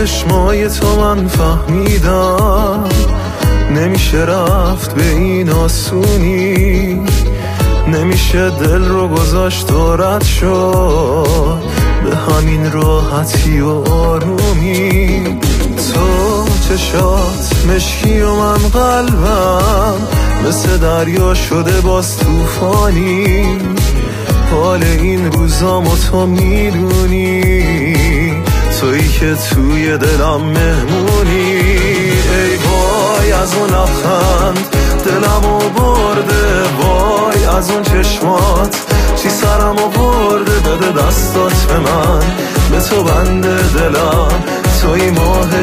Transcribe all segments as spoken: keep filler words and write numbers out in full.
چشمای تو من فهمیدم نمیشه رفت به این آسونی، نمیشه دل رو گذاشت و رد شد به همین راحتی و آرومی. تو چشات مشکی و من قلبم مثل دریا شده باز توفانی. حال این روزامو تو میدونی، تویی که توی دلم مهمونی. ای وای از اون لبخند دلمو برده، وای از اون چشمات چی سرمو برده. بده دستات به من، به تو بنده دلم، توی ماه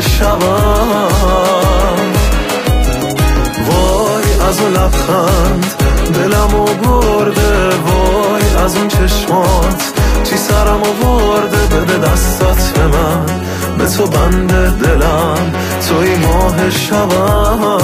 شبم. وای از اون لبخند دلمو برده، وای از اون چشمات چی سرمو برده. بده دستات به من، به تو بنده دلم، توی ماه شبم.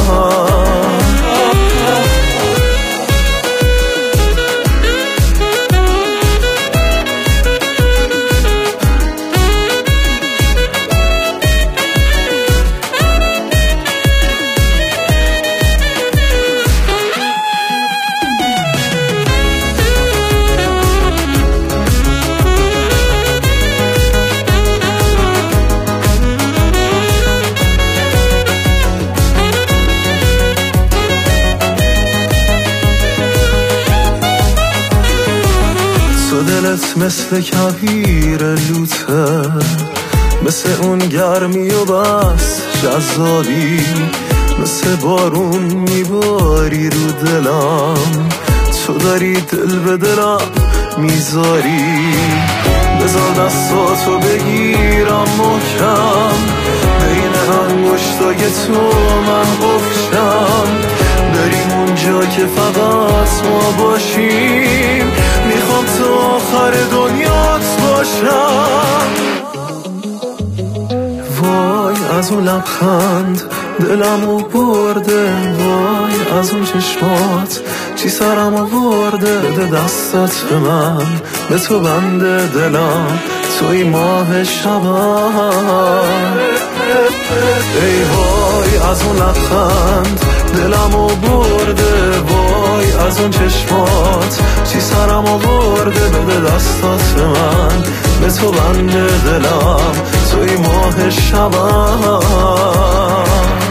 دلت مثل کبیر لوته، مثل اون گرمی و بس جذابی، مثل بارون میباری رو دلم. تو داری دل به دلم میذاری، بذار دستاتو بگیرم محکم، بین انگشتای تو من قفشم. بریم اونجا که فقط ما باشیم، میخوام تو آخر دنیات باشم. وای از اون لبخند دلمو برده، وای از اون چشمات چی سرمو برده. ده دستات به من، به تو بنده دلم، توی ماه شبم. ای وای از اون لبخند دلمو برده، وای از اون چشمات چی سرمو برده. بده دستات به من، به تو بنده دلم، توی ماه شبم.